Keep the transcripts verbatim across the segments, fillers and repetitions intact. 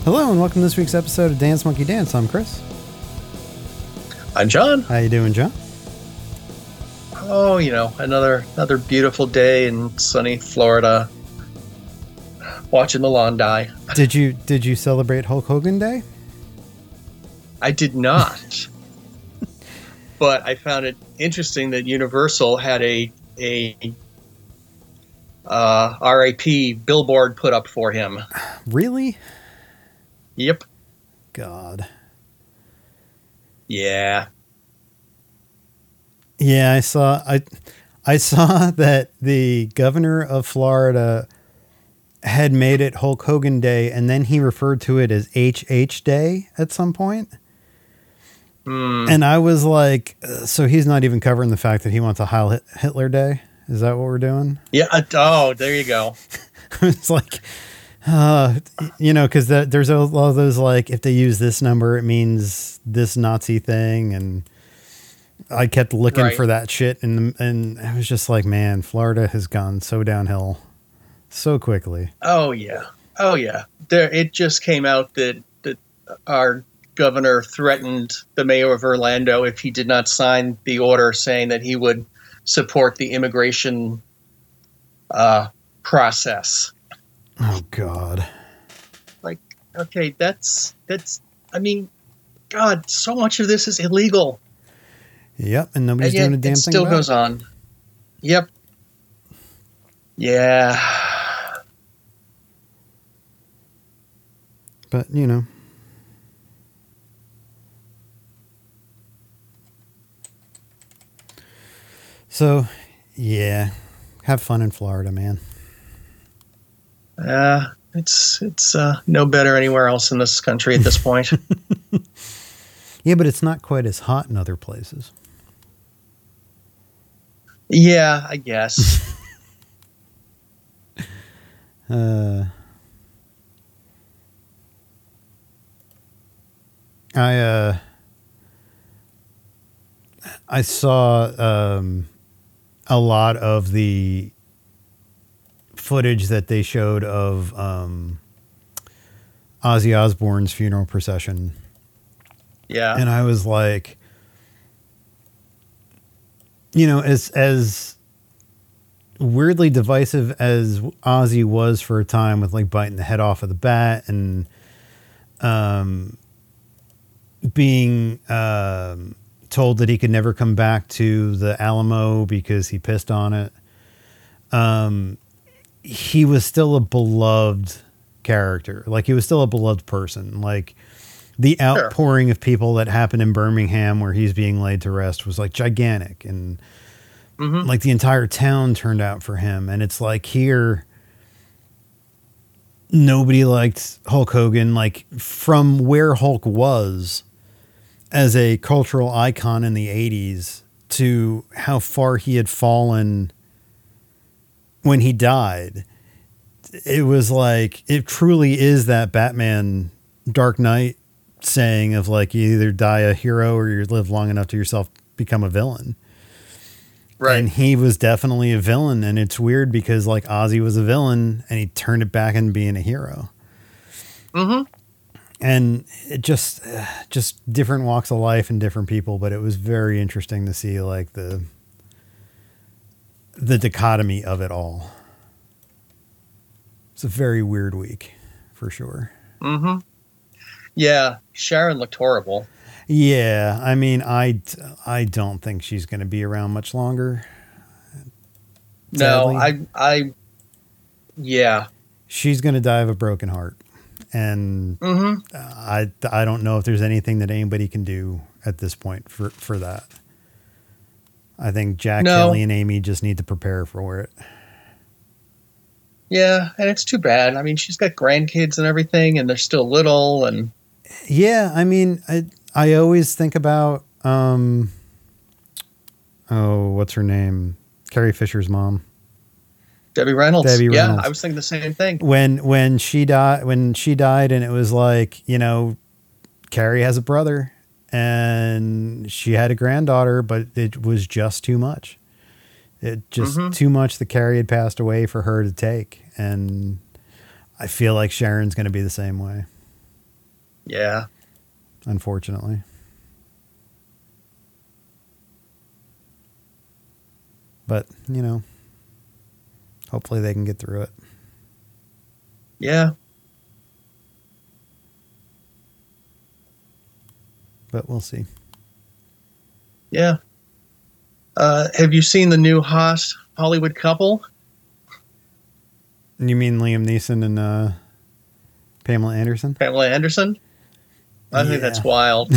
Hello and welcome to this week's episode of Dance Monkey Dance. I'm Chris. I'm John. How you doing, John? Oh, you know, another another beautiful day in sunny Florida. Watching the lawn die. Did you did you celebrate Hulk Hogan Day? I did not. But I found it interesting that Universal had a a uh, R I P billboard put up for him. Really? Yep. God. Yeah. Yeah, I saw I I saw that the governor of Florida had made it Hulk Hogan Day, and then he referred to it as H H Day at some point. Mm. And I was like, uh, so he's not even covering the fact that he wants a Heil Hitler Day? Is that what we're doing? Yeah. Uh, oh, there you go. It's like, uh, you know, because the, there's a lot of those, like, if they use this number, it means this Nazi thing. And I kept looking right. for that shit. And, and I was just like, man, Florida has gone so downhill so quickly. Oh, yeah. Oh, yeah. There, it just came out that, that our governor threatened the mayor of Orlando if he did not sign the order saying that he would support the immigration uh, process. Oh, God. Like, okay, that's, that's, I mean, God, so much of this is illegal. Yep, and nobody's and yet doing a damn it thing still about goes it. on. Yep. Yeah. But, you know. So, yeah, have fun in Florida, man. Uh, it's it's uh, no better anywhere else in this country at this point. Yeah, but it's not quite as hot in other places. Yeah, I guess. uh, I uh, I saw um, a lot of the footage that they showed of um, Ozzy Osbourne's funeral procession. Yeah. And I was like, you know, as as weirdly divisive as Ozzy was for a time with like biting the head off of the bat and um, being um, told that he could never come back to the Alamo because he pissed on it. Um, he was still a beloved character. Like he was still a beloved person. Like the outpouring sure. of people that happened in Birmingham where he's being laid to rest was like gigantic. And mm-hmm. like the entire town turned out for him. And it's like here, nobody liked Hulk Hogan. Like from where Hulk was as a cultural icon in the eighties to how far he had fallen when he died, it was like, it truly is that Batman Dark Knight saying of like, you either die a hero or you live long enough to yourself become a villain. Right. And he was definitely a villain. And it's weird because like Ozzy was a villain and he turned it back into being a hero. Mm-hmm. And it just, uh, just different walks of life and different people. But it was very interesting to see like the, the dichotomy of it all. It's a very weird week for sure. Mm-hmm. Yeah. Sharon looked horrible. Yeah. I mean, I, I don't think she's going to be around much longer. Sadly. No, I, I, yeah. She's going to die of a broken heart. And mm-hmm. I, I don't know if there's anything that anybody can do at this point for, for that. I think Jack, no. Kelly, and Amy just need to prepare for it. Yeah, and it's too bad. I mean, she's got grandkids and everything, and they're still little. And yeah, I mean, I I always think about um, oh, what's her name? Carrie Fisher's mom, Debbie Reynolds. Debbie Reynolds. Yeah, I was thinking the same thing. When when she died, when she died, and it was like, you know, Carrie has a brother. And she had a granddaughter, but it was just too much. It just mm-hmm. too much that Carrie had passed away for her to take. And I feel like Sharon's going to be the same way. Yeah. Unfortunately. But, you know, hopefully they can get through it. Yeah. But we'll see. Yeah. Uh, have you seen the new Haas Hollywood couple? You mean Liam Neeson and uh, Pamela Anderson? Pamela Anderson? I Yeah. think that's wild.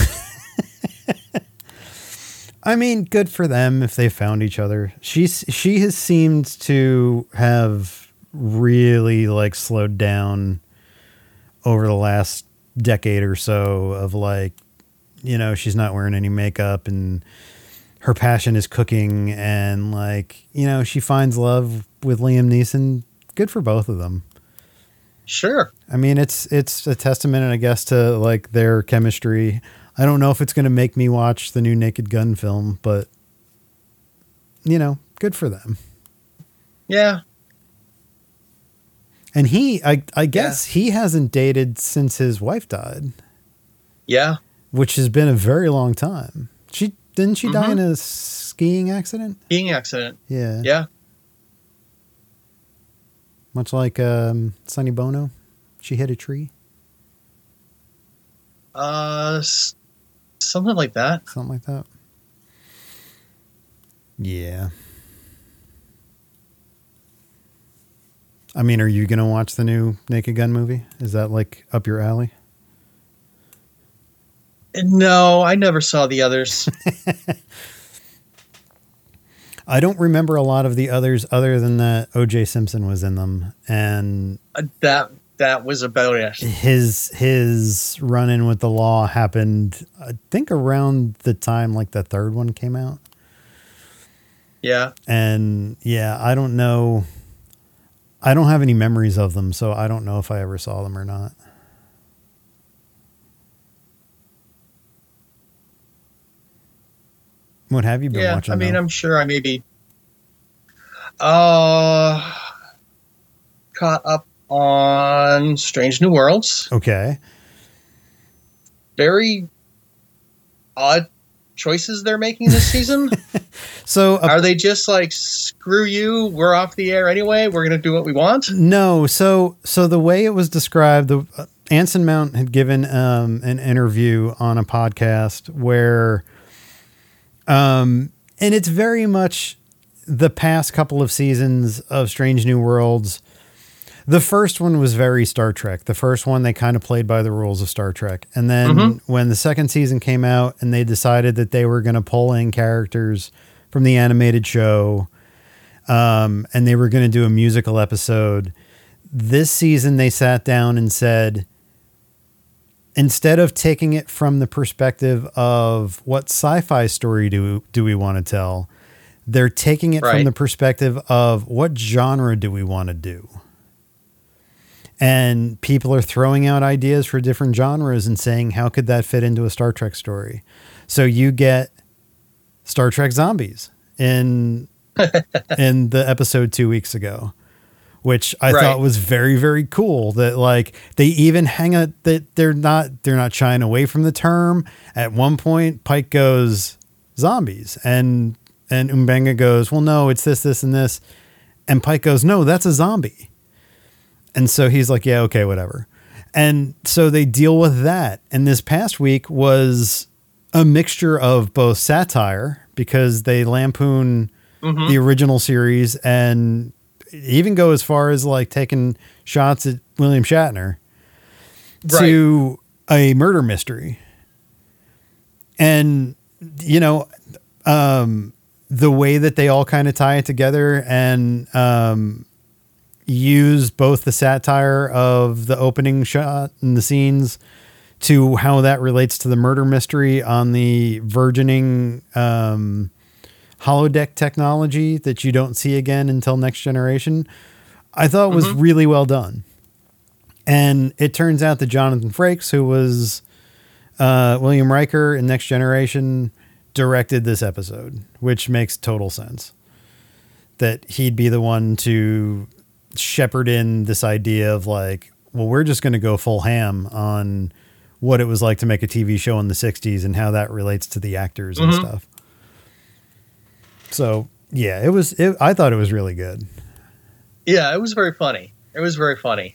I mean, good for them if they found each other. She's she has seemed to have really like slowed down over the last decade or so of like, you know, she's not wearing any makeup and her passion is cooking and like, you know, she finds love with Liam Neeson. Good for both of them. Sure. I mean, it's it's a testament, I guess, to like their chemistry. I don't know if it's going to make me watch the new Naked Gun film, but you know, good for them. Yeah. And he, I, I guess yeah. he hasn't dated since his wife died. Yeah. Which has been a very long time. She didn't she mm-hmm. die in a skiing accident? Skiing accident. Yeah. Yeah. Much like um, Sonny Bono, she hit a tree. Uh, something like that. Something like that. Yeah. I mean, are you going to watch the new Naked Gun movie? Is that like up your alley? No, I never saw the others. I don't remember a lot of the others other than that O J Simpson was in them. And uh, that that was about it. His his run-in with the law happened, I think, around the time like the third one came out. Yeah. And yeah, I don't know. I don't have any memories of them, so I don't know if I ever saw them or not. What have you been yeah, watching? I mean, though? I'm sure I maybe uh, caught up on Strange New Worlds. Okay. Very odd choices they're making this season. So uh, are they just like, screw you, we're off the air anyway, we're going to do what we want? No. So, so the way it was described, the uh, Anson Mount had given um, an interview on a podcast where, um, and it's very much the past couple of seasons of Strange New Worlds. The first one was very Star Trek. The first one, they kind of played by the rules of Star Trek. And then mm-hmm. when the second season came out and they decided that they were going to pull in characters from the animated show, um, and they were going to do a musical episode, this season they sat down and said, instead of taking it from the perspective of what sci-fi story do, do we want to tell, they're taking it right. from the perspective of what genre do we want to do? And people are throwing out ideas for different genres and saying, how could that fit into a Star Trek story? So you get Star Trek Zombies in, in the episode two weeks ago, which I right. thought was very, very cool that like they even hang out that they're not, they're not shying away from the term. At one point, Pike goes zombies and, and M'Benga goes, well, no, it's this, this, and this. And Pike goes, no, that's a zombie. And so he's like, yeah, okay, whatever. And so they deal with that. And this past week was a mixture of both satire, because they lampoon mm-hmm. the original series and even go as far as like taking shots at William Shatner, right. to a murder mystery. And, you know, um, the way that they all kind of tie it together and, um, use both the satire of the opening shot and the scenes to how that relates to the murder mystery on the burgeoning um, holodeck technology that you don't see again until Next Generation, I thought was mm-hmm. really well done. And it turns out that Jonathan Frakes, who was uh, William Riker in Next Generation, directed this episode, which makes total sense. That he'd be the one to shepherd in this idea of like, well, we're just going to go full ham on what it was like to make a T V show in the sixties and how that relates to the actors and Mm-hmm. stuff. So yeah, it was, it, I thought it was really good. Yeah, it was very funny. It was very funny.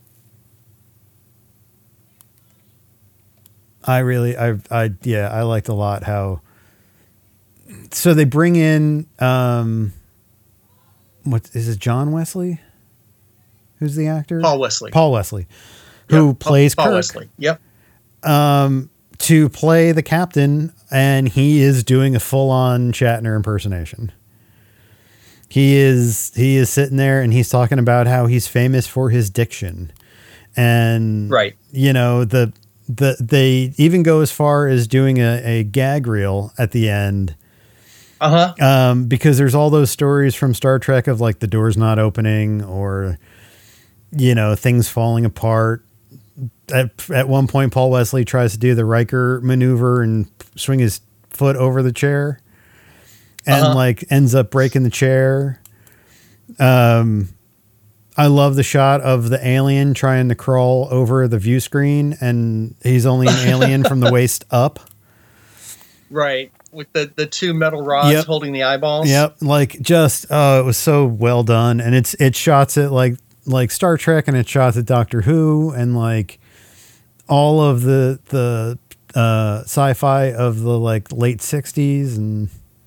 I really, I, I, yeah, I liked a lot how, so they bring in, um, what is it? John Wesley? Who's the actor? Paul Wesley. Paul Wesley, who Yep. plays Paul Kirk, Wesley. Yep. um, to play the captain. And he is doing a full on Shatner impersonation. He is, he is sitting there and he's talking about how he's famous for his diction. And, Right. you know, the, the, they even go as far as doing a, a gag reel at the end. Uh huh. Um, because there's all those stories from Star Trek of like the doors not opening or, you know, things falling apart. At, at one point, Paul Wesley tries to do the Riker maneuver and swing his foot over the chair and Uh-huh. like ends up breaking the chair. Um, I love the shot of the alien trying to crawl over the view screen and he's only an alien from the waist up. Right. With the, the two metal rods Yep. holding the eyeballs. Yep. Like just, oh, it was so well done. And it's, it shots it like, like Star Trek and it shots at Doctor Who and like all of the, the, uh, sci-fi of the like late sixties. And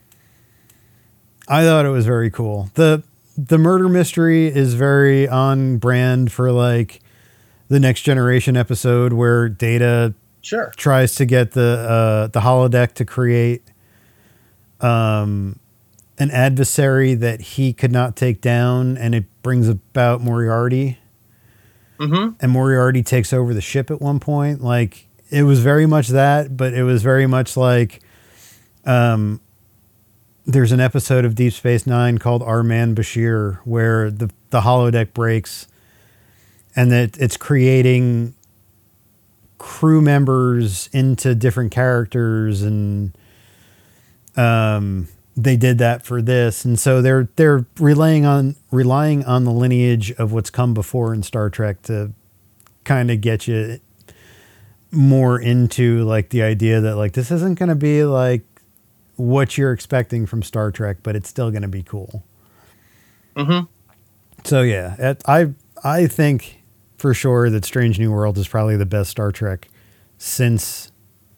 I thought it was very cool. The, the murder mystery is very on brand for like the Next Generation episode where Data Sure. tries to get the, uh, the holodeck to create, um, an adversary that he could not take down, and it brings about Moriarty, Mm-hmm. and Moriarty takes over the ship at one point. Like it was very much that, but it was very much like, um, there's an episode of Deep Space Nine called Our Man Bashir where the, the holodeck breaks and that it's creating crew members into different characters. And, um, they did that for this. And so they're, they're relying on, relying on the lineage of what's come before in Star Trek to kind of get you more into like the idea that like, this isn't going to be like what you're expecting from Star Trek, but it's still going to be cool. Mm-hmm. So yeah, it, I, I think for sure that Strange New World is probably the best Star Trek since,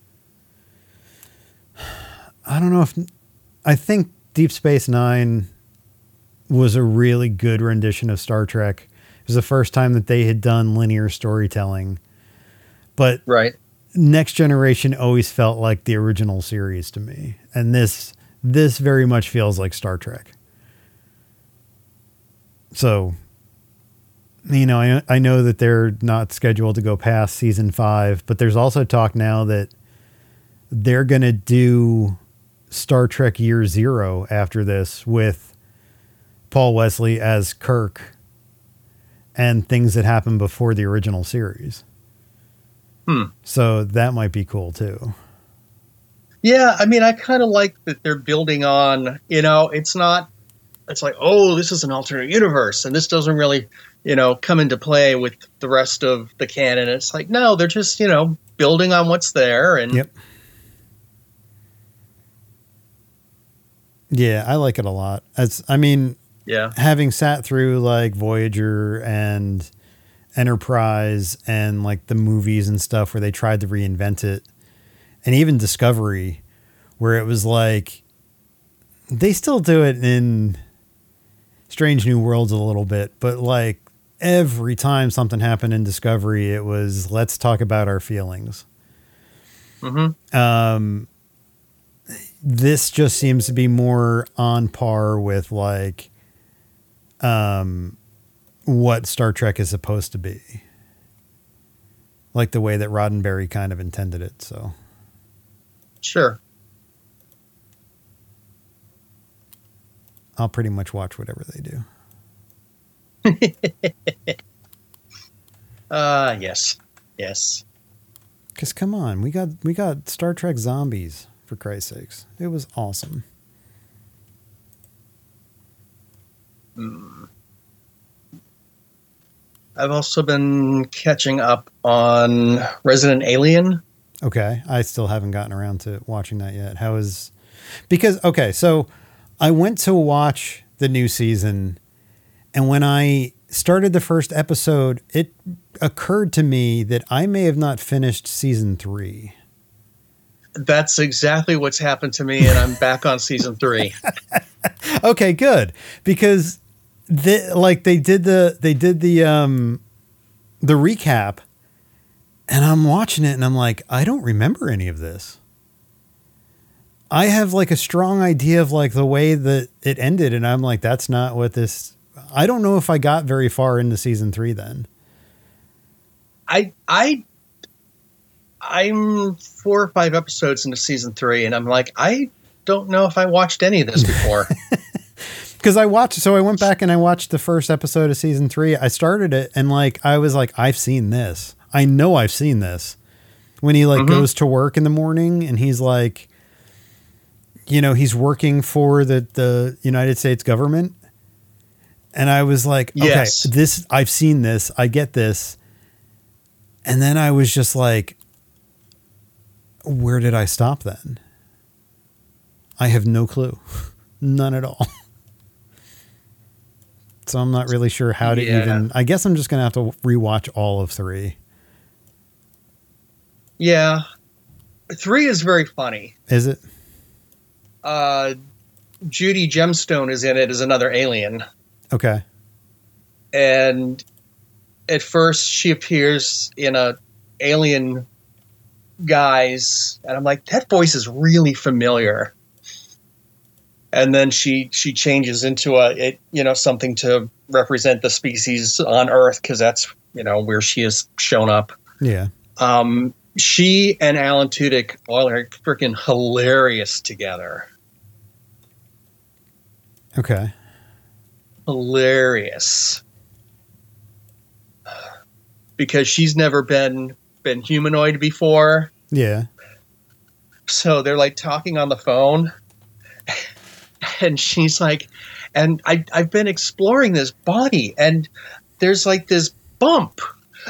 I don't know if, I think Deep Space Nine was a really good rendition of Star Trek. It was the first time that they had done linear storytelling, but Right. Next Generation always felt like the original series to me. And this, this very much feels like Star Trek. So, you know, I, I know that they're not scheduled to go past season five, but there's also talk now that they're going to do Star Trek Year Zero after this with Paul Wesley as Kirk and things that happened before the original series. Hmm. So that might be cool too. Yeah, I mean, I kind of like that they're building on, you know, it's not, it's like, oh, this is an alternate universe, and this doesn't really, you know, come into play with the rest of the canon. It's like, no, they're just, you know, building on what's there. And Yep. Yeah, I like it a lot. As I mean, yeah, having sat through like Voyager and Enterprise and like the movies and stuff where they tried to reinvent it, and even Discovery, where it was like, they still do it in Strange New Worlds a little bit, but like every time something happened in Discovery, it was, let's talk about our feelings. mm-hmm. Um, this just seems to be more on par with like, um, what Star Trek is supposed to be, like the way that Roddenberry kind of intended it. So Sure. I'll pretty much watch whatever they do. Uh, yes. Yes. Cause come on, we got, we got Star Trek Zombies, for Christ's sakes. It was awesome. Mm. I've also been catching up on Resident Alien. Okay. I still haven't gotten around to watching that yet. How is, because, okay. So I went to watch the new season, and when I started the first episode, it occurred to me that I may have not finished season three. That's exactly what's happened to me, and I'm back on season three. Okay, good. Because the, like they did the, they did the, um, the recap, and I'm watching it and I'm like, I don't remember any of this. I have like a strong idea of like the way that it ended. And I'm like, that's not what this, I don't know if I got very far into season three then. I, I, I'm four or five episodes into season three, and I'm like, I don't know if I watched any of this before. Because I watched, so I went back and I watched the first episode of season three. I started it and like, I was like, I've seen this. I know I've seen this. When he like mm-hmm. goes to work in the morning and he's like, you know, he's working for the, the United States government. And I was like, yes. okay, this, I've seen this. I get this. And then I was just like, where did I stop then? I have no clue. None at all. So I'm not really sure how to yeah. even, I guess I'm just going to have to rewatch all of three. Yeah. Three is very funny. Is it? Uh, Judy Gemstone is in it as another alien. Okay. And at first she appears in a alien guise, and I'm like, that voice is really familiar. And then she she changes into a it, you know something to represent the species on Earth, because that's you know where she has shown up. Yeah. Um, she and Alan Tudyk are freaking hilarious together. Okay. Hilarious. Because she's never been been humanoid before. Yeah. So they're like talking on the phone. And she's like, and I, I've been exploring this body, and there's like this bump.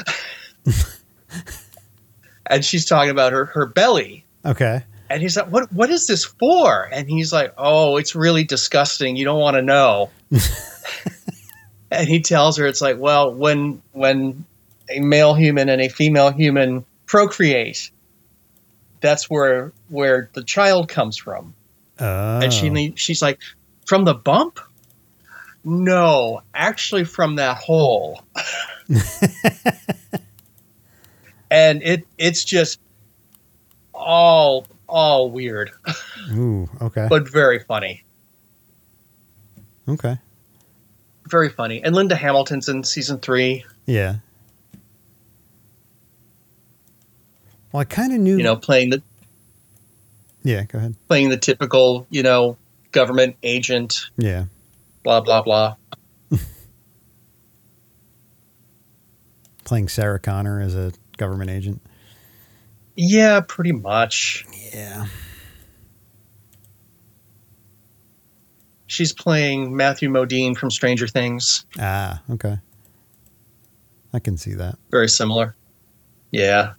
And she's talking about her, her belly. Okay. And he's like, what, what is this for? And he's like, oh, it's really disgusting. You don't want to know. And he tells her, it's like, well, when, when a male human and a female human procreate, that's where, where the child comes from. Oh. And she she's like, from the bump? No, actually from that hole. And it it's just all all weird. Ooh, okay. But very funny. Okay. Very funny. And Linda Hamilton's in season three. Yeah. Well, I kind of knew, you know, playing the Yeah, go ahead. Playing the typical, you know, government agent. Yeah. Blah, blah, blah. Playing Sarah Connor as a government agent. Yeah, pretty much. Yeah. She's playing Matthew Modine from Stranger Things. Ah, okay. I can see that. Very similar. Yeah.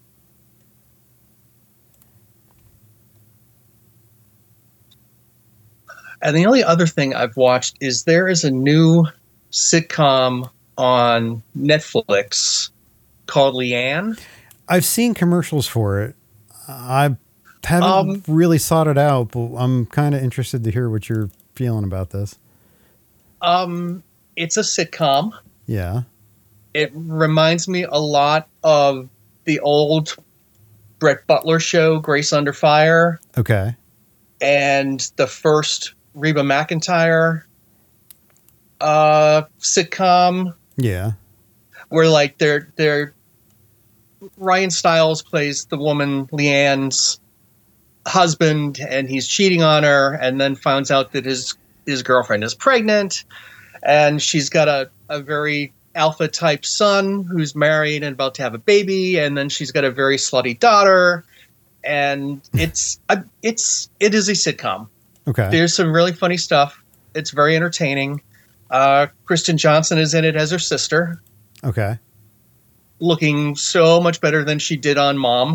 And the only other thing I've watched is there is a new sitcom on Netflix called Leanne. I've seen commercials for it. I haven't Um, really sought it out, but I'm kind of interested to hear what you're feeling about this. Um, it's a sitcom. Yeah. It reminds me a lot of the old Brett Butler show, Grace Under Fire, Okay. and the first Reba McEntire uh, sitcom, Yeah. where like they're they're Ryan Stiles plays the woman Leanne's husband, and he's cheating on her, and then finds out that his his girlfriend is pregnant, and she's got a, a very alpha type son who's married and about to have a baby, and then she's got a very slutty daughter, and it's a, it's it is a sitcom. Okay. There's some really funny stuff. It's very entertaining. Uh, Kristen Johnson is in it as her sister. Okay. looking so much better than she did on Mom.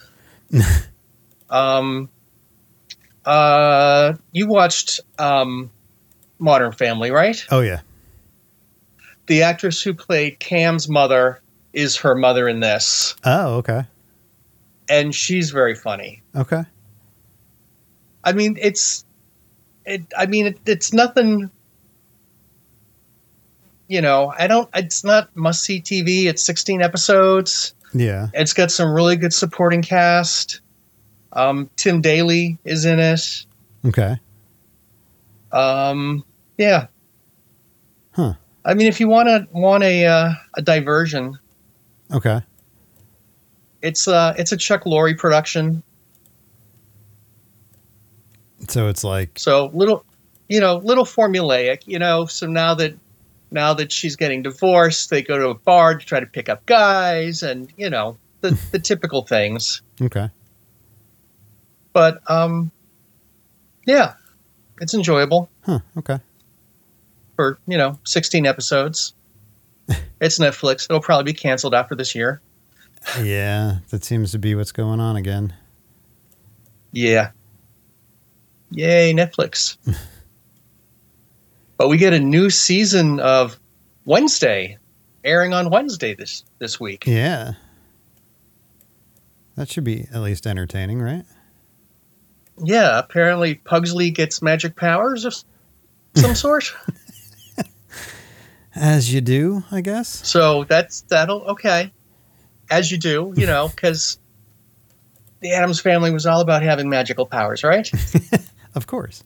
um, uh, you watched um, Modern Family, right? Oh yeah. The actress who played Cam's mother is her mother in this, Oh, okay. and she's very funny. Okay. I mean, it's, it. I mean, it, it's nothing. You know, I don't. It's not must see T V. It's sixteen episodes. Yeah. It's got some really good supporting cast. Um, Tim Daly is in it. Okay. Um, yeah. Huh. I mean, if you want to want a uh, a diversion, Okay. it's uh it's a Chuck Lorre production. So it's like, So little, you know, little formulaic. You know, so now that now that she's getting divorced, they go to a bar to try to pick up guys, and you know the the typical things. okay. But um, yeah, it's enjoyable Huh. Okay. for, you know, sixteen episodes. It's Netflix. It'll probably be canceled after this year. Yeah. That seems to be what's going on again. Yeah. Yay, Netflix. But we get a new season of Wednesday, airing on Wednesday this, this week. Yeah. That should be at least entertaining, right? Yeah, apparently Pugsley gets magic powers of some sort. As you do, I guess. So that's, that'll, okay. As you do, you know, because the Addams Family was all about having magical powers, right? Of course.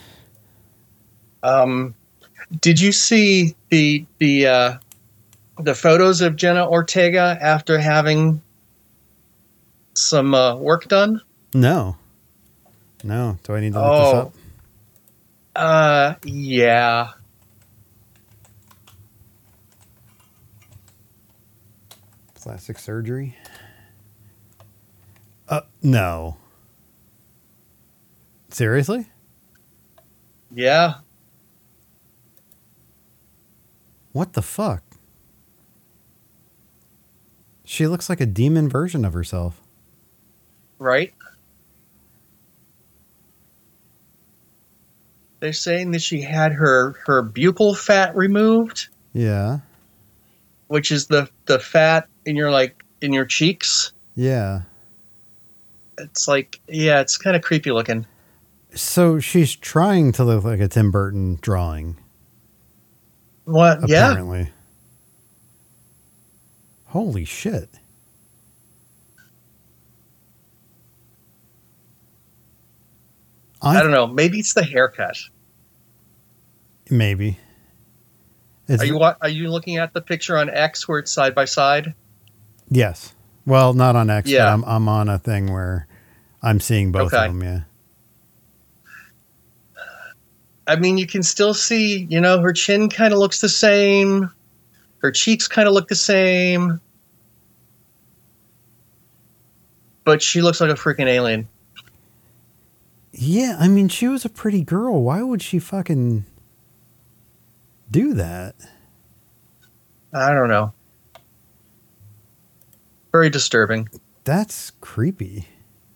Um, did you see the the uh, the photos of Jenna Ortega after having some uh, work done? No. No. Do I need to look this Oh, up? uh, yeah. Plastic surgery? Uh, no. Seriously? Yeah. What the fuck? She looks like a demon version of herself. Right? They're saying that she had her, her buccal fat removed, Yeah. which is the, the fat in your, like, in your cheeks. Yeah. It's like, yeah, it's kind of creepy looking. So she's trying to look like a Tim Burton drawing. What? Yeah. Apparently. Holy shit. I don't know. Maybe it's the haircut. Maybe. It's, Are you wa- are you looking at the picture on X where it's side by side? Yes. Well, not on X, Yeah. but I'm I'm on a thing where I'm seeing both Okay. of them. Yeah. I mean, you can still see, you know, her chin kind of looks the same. Her cheeks kind of look the same. But she looks like a freaking alien. Yeah. I mean, she was a pretty girl. Why would she fucking do that? I don't know. Very disturbing. That's creepy.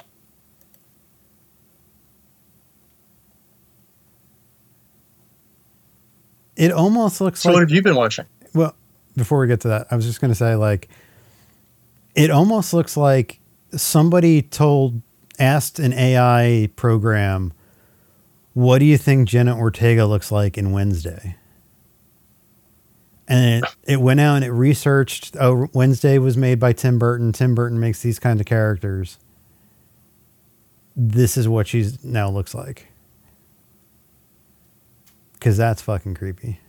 It almost looks So like, what have you been watching? well, before we get to that, I was just going to say, like, it almost looks like somebody told, asked an A I program, what do you think Jenna Ortega looks like in Wednesday? And it, it went out and it researched, oh, Wednesday was made by Tim Burton. Tim Burton makes these kind of characters. This is what she's now looks like. Because that's fucking creepy.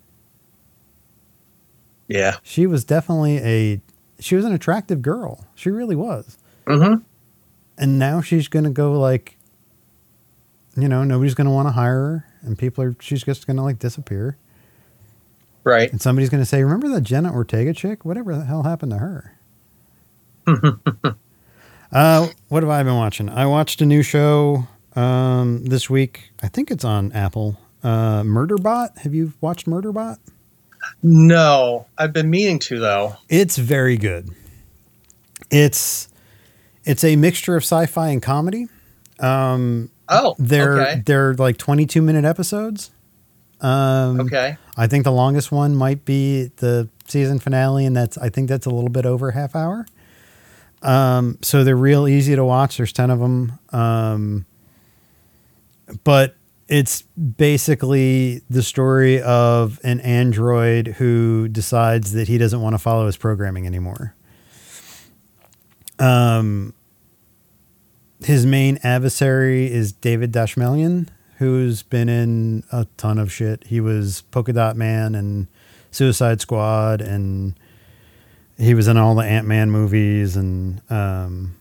Yeah. She was definitely a, she was an attractive girl. She really was. Mm-hmm. And now she's going to go like, you know, nobody's going to want to hire her. And people are, she's just going to like disappear. Right. And somebody's going to say, remember that Jenna Ortega chick? Whatever the hell happened to her? uh, what have I been watching? I watched a new show um, this week. I think it's on Apple. Uh, Murderbot. Have you watched Murderbot? No, I've been meaning to though. It's very good. It's it's a mixture of sci-fi and comedy. Um, Oh, they're okay. they're like twenty-two minute episodes. Um, Okay. I think the longest one might be the season finale, and that's I think that's a little bit over a half hour. Um, so they're real easy to watch. There's ten of them. Um, but it's basically the story of an android who decides that he doesn't want to follow his programming anymore. Um, his main adversary is David Dashmelian, who's been in a ton of shit. He was Polka Dot Man and Suicide Squad, and he was in all the Ant-Man movies, and um,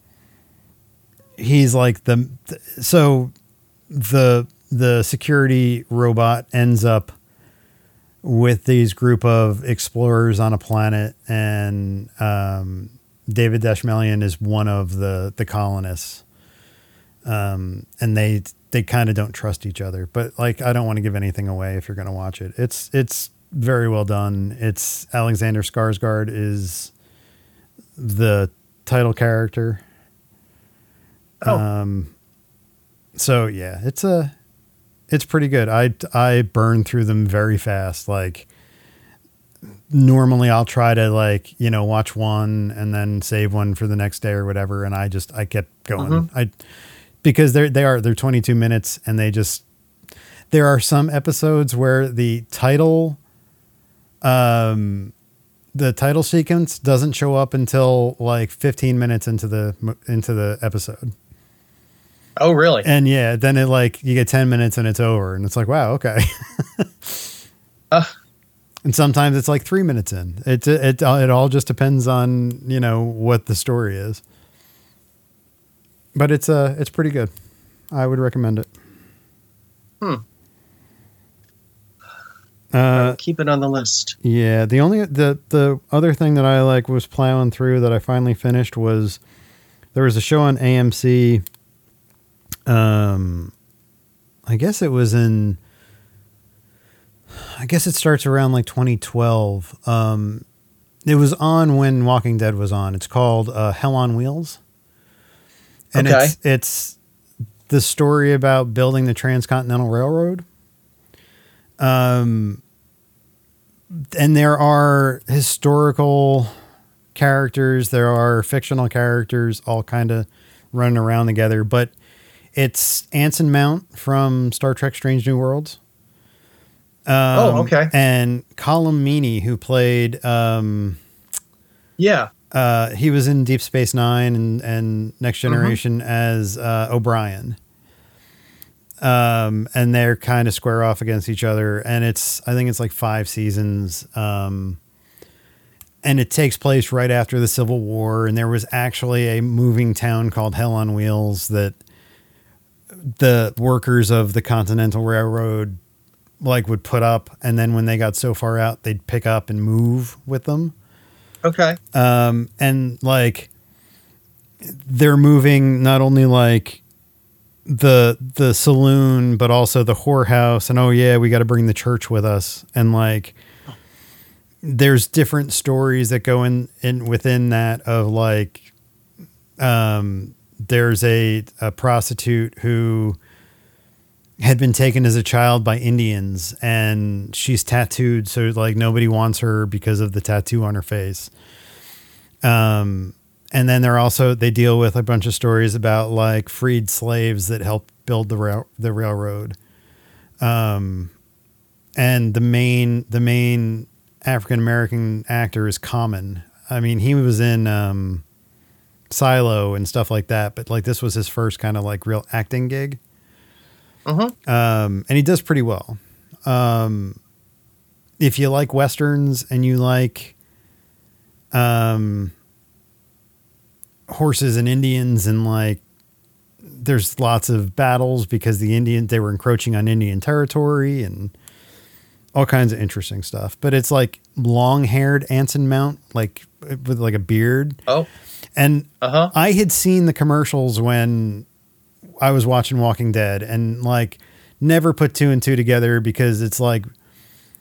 he's like the so the the security robot ends up with these group of explorers on a planet, and um, David Dashmelian is one of the the colonists, um, and they they kind of don't trust each other. But like, I don't want to give anything away if you're going to watch it. It's it's very well done. It's Alexander Skarsgård is the title character. Oh. Um, so yeah, it's a, it's pretty good. I, I burn through them very fast. Like normally I'll try to like, you know, watch one and then save one for the next day or whatever. And I just, I kept going. Mm-hmm. I, because they're, they are, they're twenty-two minutes and they just, there are some episodes where the title, um, the title sequence doesn't show up until like fifteen minutes into the, into the episode. Oh, really? And yeah, then it like, you get ten minutes and it's over and it's like, wow, okay. uh. And sometimes it's like three minutes in. It, it, it all just depends on, you know, what the story is. But it's, uh, it's pretty good. I would recommend it. Hmm. Uh, keep it on the list. Yeah. The only, the, the other thing that I like was plowing through that I finally finished was there was a show on A M C. Um, I guess it was in, I guess it starts around like twenty twelve. Um, it was on when Walking Dead was on. It's called, uh, Hell on Wheels. And okay. it's, it's the story about building the Transcontinental Railroad. Um, and there are historical characters, there are fictional characters all kind of running around together, but it's Anson Mount from Star Trek Strange New Worlds. Um, oh, okay. And Colm Meaney, who played, um, yeah, uh, he was in Deep Space Nine and, and Next Generation mm-hmm. as, uh, O'Brien. Um, and they're kind of square off against each other. And it's, I think it's like five seasons. Um, and it takes place right after the Civil War. And there was actually a moving town called Hell on Wheels that the workers of the Continental Railroad like would put up. And then when they got so far out, they'd pick up and move with them. Okay. Um, and like they're moving not only like the, the saloon, but also the whorehouse, and, oh yeah, we got to bring the church with us. And like, there's different stories that go in, in within that of like, um, there's a, a prostitute who had been taken as a child by Indians and she's tattooed. So like nobody wants her because of the tattoo on her face. Um, and then they're also, they deal with a bunch of stories about like freed slaves that helped build the rail, the railroad. Um, and the main, the main African-American actor is Common. I mean, he was in, um, Silo and stuff like that, but like this was his first kind of like real acting gig. Uh-huh. Um, and he does pretty well. Um, if you like Westerns and you like, um, horses and Indians and like, there's lots of battles because the Indian, they were encroaching on Indian territory and all kinds of interesting stuff, but it's like long haired Anson Mount, like with like a beard. Oh, and uh-huh. I had seen the commercials when I was watching Walking Dead and like never put two and two together because it's like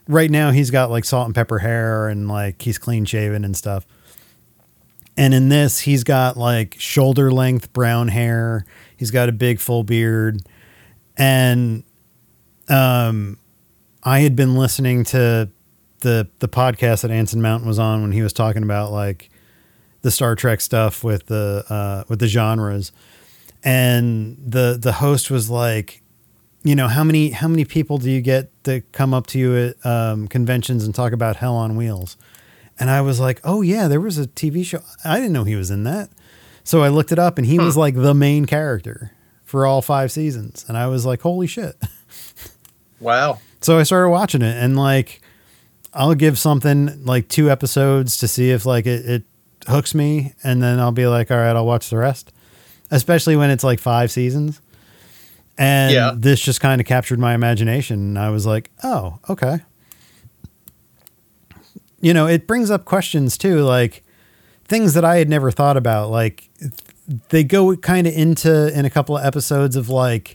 right now he's got like salt and pepper hair and like he's clean shaven and stuff. And in this, he's got like shoulder length brown hair. He's got a big full beard. And um, I had been listening to the the podcast that Anson Mountain was on when he was talking about like the Star Trek stuff with the uh, with the genres. And the the host was like, you know, how many how many people do you get that come up to you at um, conventions and talk about Hell on Wheels? And I was like, oh yeah, there was a T V show. I didn't know he was in that. So I looked it up and he huh. was like the main character for all five seasons. And I was like, holy shit. Wow. So I started watching it and like, I'll give something like two episodes to see if like it, it hooks me. And then I'll be like, all right, I'll watch the rest, especially when it's like five seasons. And yeah. this just kind of captured my imagination. And I was like, oh, okay. You know, it brings up questions too, like things that I had never thought about. Like they go kind of into in a couple of episodes of like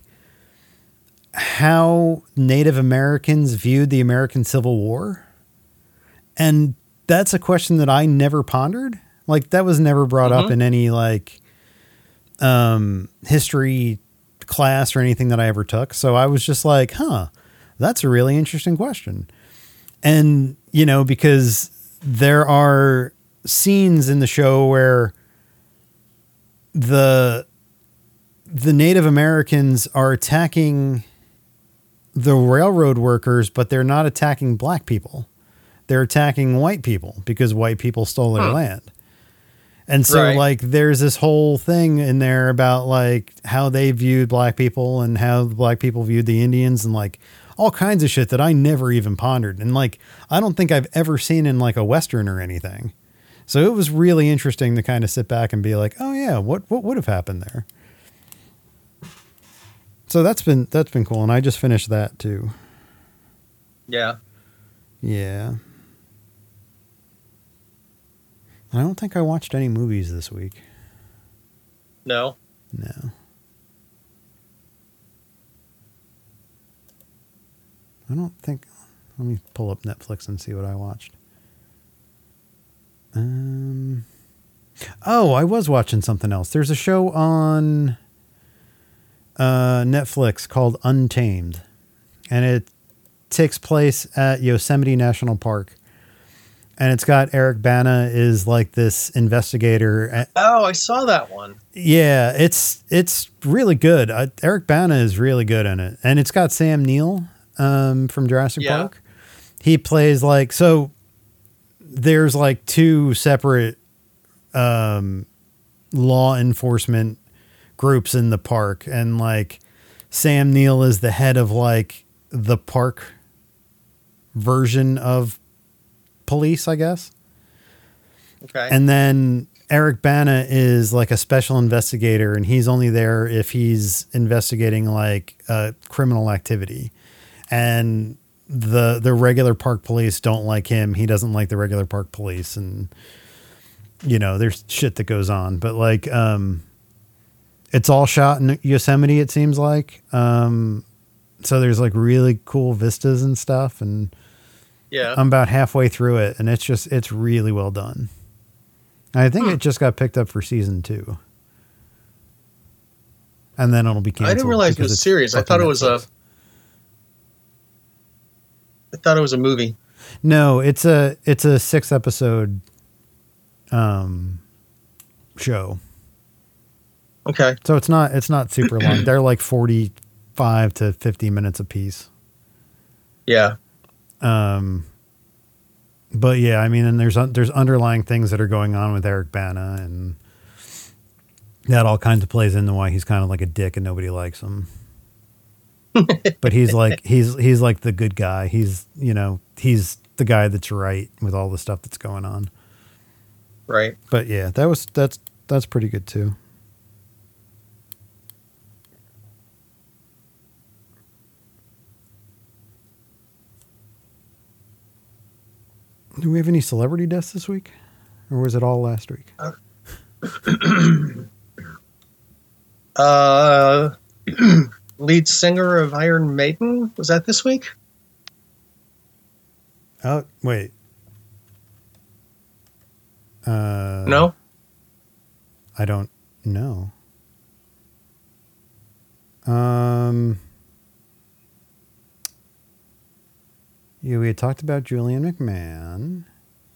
how Native Americans viewed the American Civil War. And that's a question that I never pondered. Like that was never brought mm-hmm. up in any like um, history class or anything that I ever took. So I was just like, huh, that's a really interesting question. And, you know, because there are scenes in the show where the the Native Americans are attacking the railroad workers, but they're not attacking black people. They're attacking white people because white people stole their huh. land. And so right. like there's this whole thing in there about like how they viewed black people and how black people viewed the Indians and like all kinds of shit that I never even pondered. And like, I don't think I've ever seen in like a Western or anything. So it was really interesting to kind of sit back and be like, oh yeah, what, what would have happened there? So that's been, that's been cool. And I just finished that too. Yeah. Yeah. I don't think I watched any movies this week. No. No. I don't think. Let me pull up Netflix and see what I watched. Um. Oh, I was watching something else. There's a show on uh, Netflix called Untamed, and it takes place at Yosemite National Park. And it's got Eric Bana is like this investigator. Oh, I saw that one. Yeah, it's it's really good. Uh, Eric Bana is really good in it, and it's got Sam Neill um, from Jurassic yeah. Park. He plays like so. There's like two separate um, law enforcement groups in the park, and like Sam Neill is the head of like the park version of police, I guess. Okay. And then Eric Bana is like a special investigator, and he's only there if he's investigating like uh, criminal activity. And the the regular park police don't like him. He doesn't like the regular park police, and you know, there's shit that goes on. But like, um, it's all shot in Yosemite, it seems like. Um, so there's like really cool vistas and stuff, and yeah, I'm about halfway through it, and it's just, it's really well done. I think hmm. it just got picked up for season two. And then it'll be canceled. I didn't realize it was a series. I thought it was a, I thought it was a movie. No, it's a, it's a six episode um, show. Okay. So it's not, it's not super long. They're like forty-five to fifty minutes a piece. Yeah. Um, but yeah, I mean, and there's, there's underlying things that are going on with Eric Bana, and that all kinds of plays into why he's kind of like a dick and nobody likes him. But he's like, he's, he's like the good guy. He's, you know, he's the guy that's right with all the stuff that's going on. Right. But yeah, that was, that's, that's pretty good too. Do we have any celebrity deaths this week, or was it all last week? uh, lead singer of Iron Maiden, was that this week? Oh, wait. Uh, No? I don't know. Um, yeah, we had talked about Julian McMahon.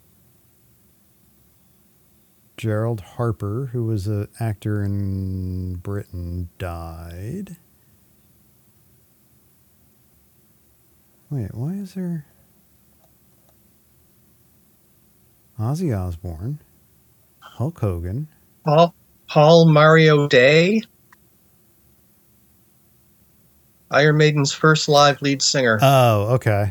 Gerald Harper, who was an actor in Britain, died. Wait, why is there... Ozzy Osbourne, Hulk Hogan. Paul, Paul Mario Day, Iron Maiden's first live lead singer. Oh, okay.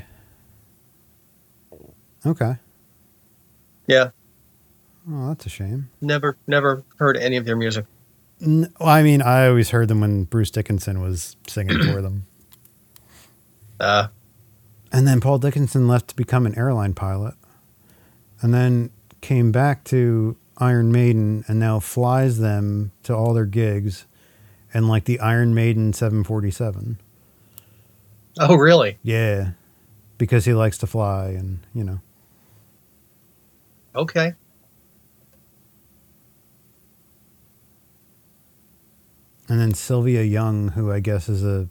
Okay. Yeah. Oh, that's a shame. Never, never heard any of their music. N- well, I mean, I always heard them when Bruce Dickinson was singing for them. Uh, And then Paul Dickinson left to become an airline pilot. And then came back to Iron Maiden and now flies them to all their gigs and like the Iron Maiden seven forty-seven. oh, really? Yeah. Because he likes to fly and, you know. Okay. And then Sylvia Young, who I guess is a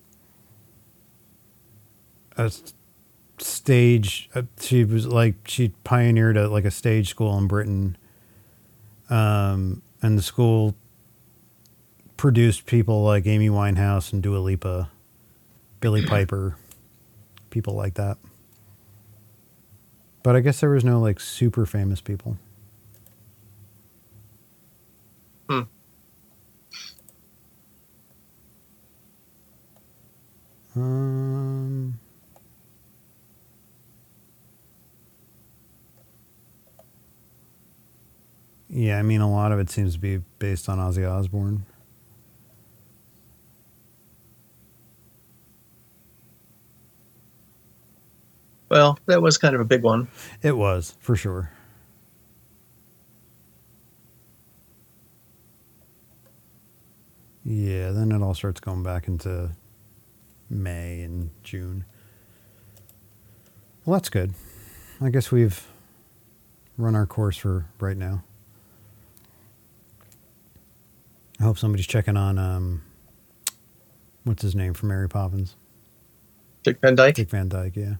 a stage, uh, she was like, she pioneered a, like a stage school in Britain. Um, and the school produced people like Amy Winehouse and Dua Lipa, Billy Piper, people like that. But I guess there was no like super famous people. Hmm. Um, yeah, I mean, a lot of it seems to be based on Ozzy Osbourne. Well, that was kind of a big one. It was, for sure. Yeah, then it all starts going back into May and June. Well, that's good. I guess we've run our course for right now. I hope somebody's checking on, um, what's his name from Mary Poppins? Dick Van Dyke. Dick Van Dyke, yeah.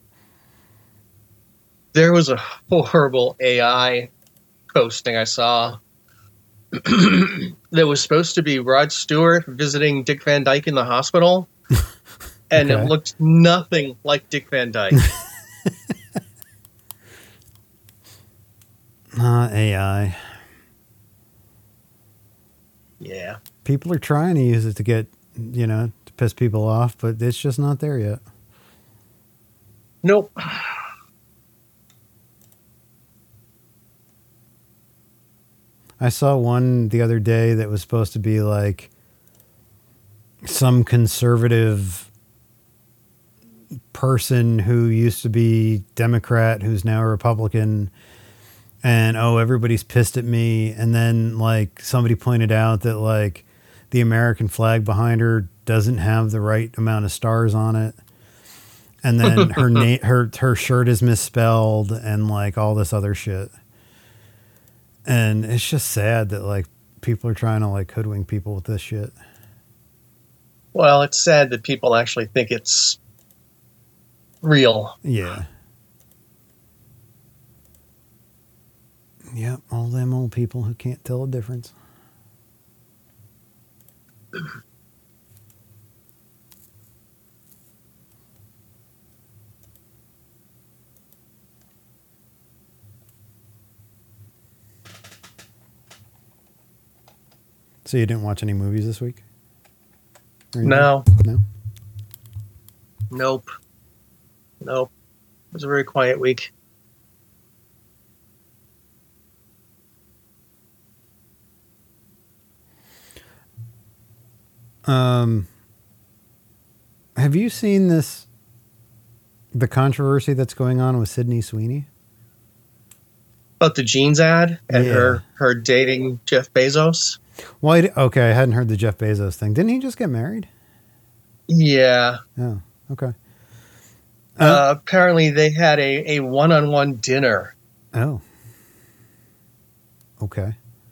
There was a horrible A I posting I saw that was supposed to be Rod Stewart visiting Dick Van Dyke in the hospital, and Okay. it looked nothing like Dick Van Dyke. Uh, A I. Yeah. People are trying to use it to get, you know, to piss people off, but it's just not there yet. Nope. I saw one the other day that was supposed to be like some conservative person who used to be Democrat who's now a Republican, and oh, everybody's pissed at me. And then like somebody pointed out that like the American flag behind her doesn't have the right amount of stars on it. And then her na- her her shirt is misspelled and like all this other shit. And it's just sad that like people are trying to like hoodwink people with this shit. Well, it's sad that people actually think it's real. Yeah. Yep, all them old people who can't tell a difference. So you didn't watch any movies this week? Or anything? No. No? Nope. Nope. It was a very quiet week. Um, have you seen this, the controversy that's going on with Sydney Sweeney? About the jeans ad and Yeah. her, her dating Jeff Bezos. Well, I, okay, I hadn't heard the Jeff Bezos thing. Didn't he just get married? Yeah. Oh, okay. Uh, apparently, they had a, a one-on-one dinner. Oh. Okay.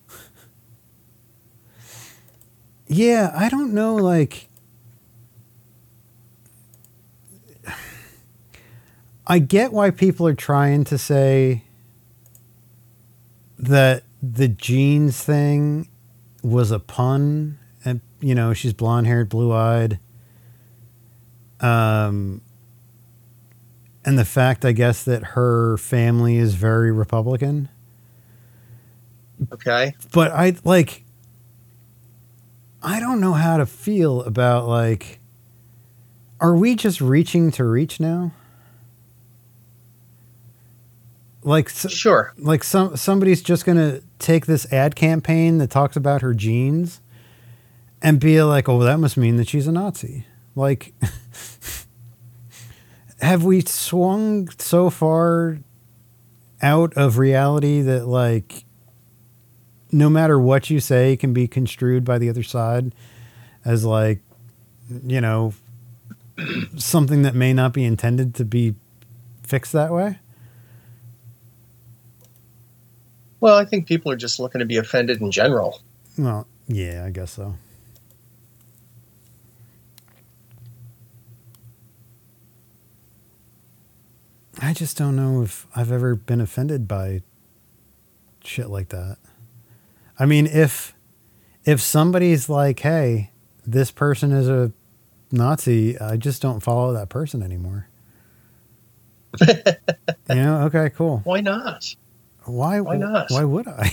Yeah, I don't know, like... I get why people are trying to say that the jeans thing was a pun, and, you know, she's blonde-haired, blue-eyed. Um... And the fact, I guess, that her family is very Republican. Okay. But I, like, I don't know how to feel about, like, are we just reaching to reach now? Like, sure. Like some somebody's just going to take this ad campaign that talks about her genes and be like, oh, that must mean that she's a Nazi. Like... Have we swung so far out of reality that, like, no matter what you say can be construed by the other side as, like, you know, something that may not be intended to be fixed that way? Well, I think people are just looking to be offended in general. Well, yeah, I guess so. I just don't know if I've ever been offended by shit like that. I mean, if if somebody's like, hey, this person is a Nazi, I just don't follow that person anymore. You know? Okay, cool. Why not? Why, why not? Why would I?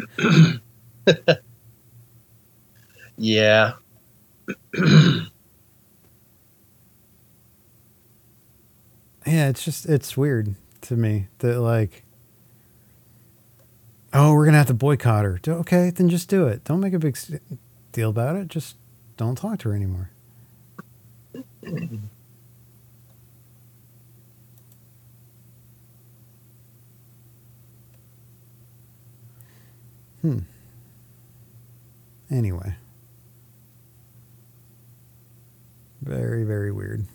Yeah. Yeah, it's just, it's weird to me that, like, oh, we're going to have to boycott her. Okay, then just do it. Don't make a big deal about it. Just don't talk to her anymore. Hmm. Anyway. Very, very weird.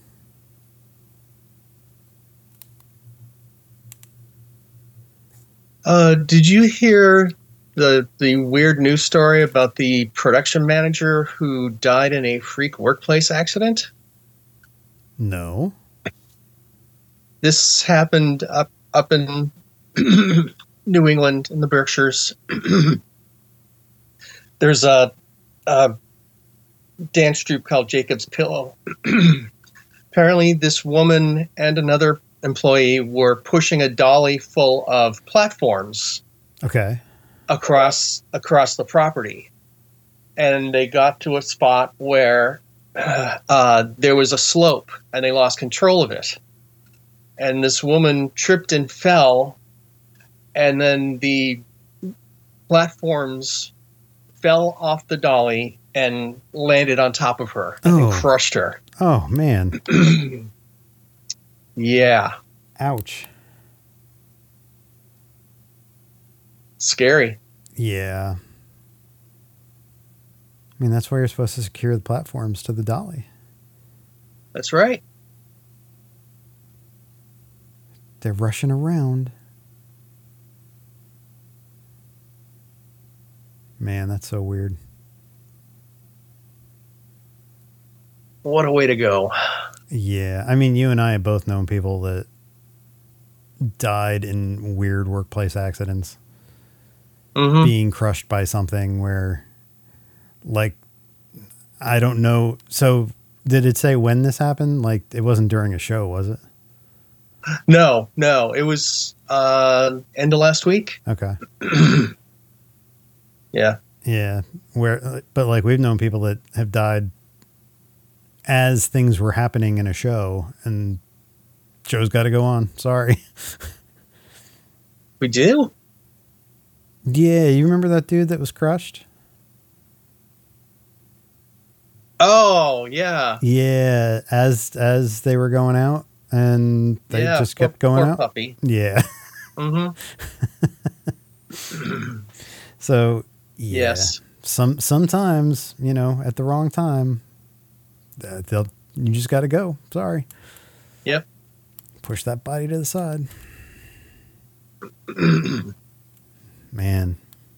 Uh, did you hear the the weird news story about the production manager who died in a freak workplace accident? No. This happened up up in New England in the Berkshires. There's a, a dance troupe called Jacob's Pillow. Apparently, this woman and another employee were pushing a dolly full of platforms. Okay. across across the property, and they got to a spot where uh, there was a slope, and they lost control of it. And this woman tripped and fell, and then the platforms fell off the dolly and landed on top of her and Oh. crushed her. Oh, man. Yeah. Ouch. Scary. Yeah. I mean, that's why you're supposed to secure the platforms to the dolly. That's right. They're rushing around. Man, that's so weird. What a way to go. Yeah. I mean, you and I have both known people that died in weird workplace accidents. Mm-hmm. Being crushed by something where, like, I don't know. So, did it say when this happened? Like, it wasn't during a show, was it? No, no. It was uh, end of last week. Okay. Yeah. Yeah. Where, but like, we've known people that have died as things were happening in a show, and show's got to go on. Sorry. We do? Yeah. You remember that dude that was crushed? Oh, yeah. Yeah. As, as they were going out, and they yeah, just kept poor, going poor out. Puppy. Yeah. Mm-hmm. So, yeah. Yes. Some, sometimes, you know, at the wrong time, uh, they'll, you just got to go. Sorry. Yep. Push that body to the side. Man.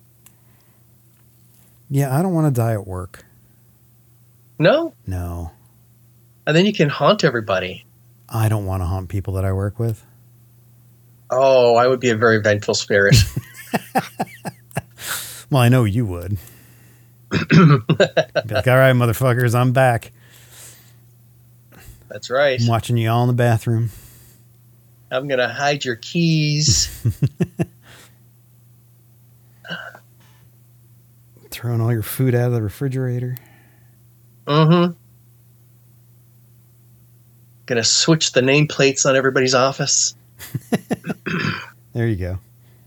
Yeah, I don't want to die at work. No? No. And then you can haunt everybody. I don't want to haunt people that I work with. Oh, I would be a very vengeful spirit. Well, I know you would. Be like, all right, motherfuckers, I'm back. That's right. I'm watching you all in the bathroom. I'm going to hide your keys. Throwing all your food out of the refrigerator. Mm-hmm. Going to switch the nameplates on everybody's office. There you go.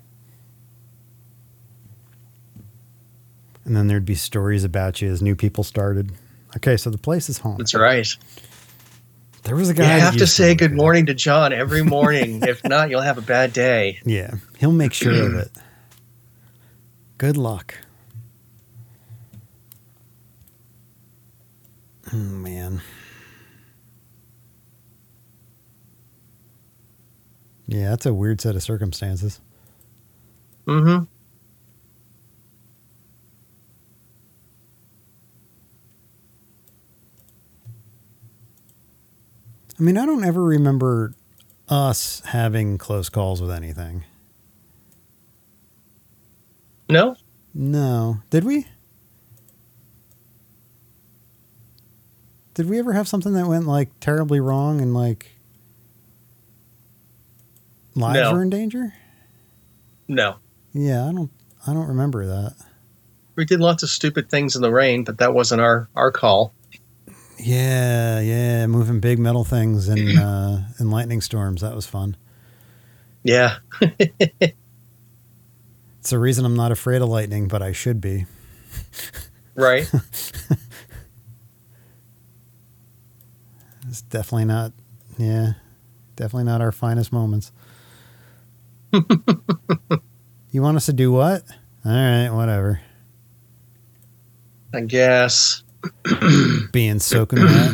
And then there'd be stories about you as new people started. Okay, so the place is haunted. That's right. There was a guy. You that have to used say work good there. morning to John every morning. If not, you'll have a bad day. Yeah, he'll make sure of it. Good luck. Oh, man. Yeah, that's a weird set of circumstances. Mm-hmm. I mean, I don't ever remember us having close calls with anything. No? No. Did we? Did we ever have something that went like terribly wrong and like lives No. were in danger? No. Yeah, I don't I don't remember that. We did lots of stupid things in the rain, but that wasn't our, our call. Yeah, yeah, moving big metal things in uh in lightning storms. That was fun. Yeah. It's the reason I'm not afraid of lightning, but I should be. Right. It's definitely not, yeah, definitely not our finest moments. You want us to do what? All right, whatever. I guess. Being soaking wet,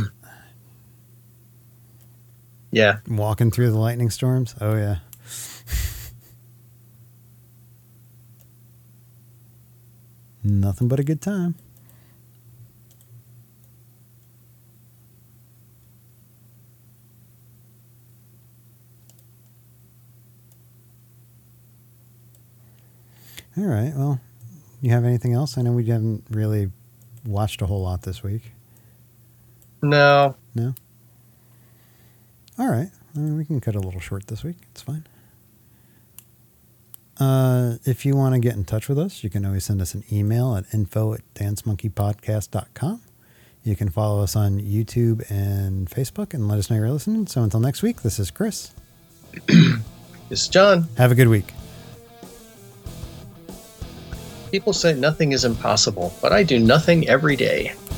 Yeah. walking through the lightning storms. Oh, yeah. Nothing but a good time. All right. Well, you have anything else? I know we haven't really watched a whole lot this week. No. No? All right. I mean, we can cut a little short this week. It's fine. Uh, if you want to get in touch with us, you can always send us an email at info at dancemonkeypodcast dot com. You can follow us on YouTube and Facebook and let us know you're listening. So until next week, this is Chris. This is John. Have a good week. People say nothing is impossible, but I do nothing every day.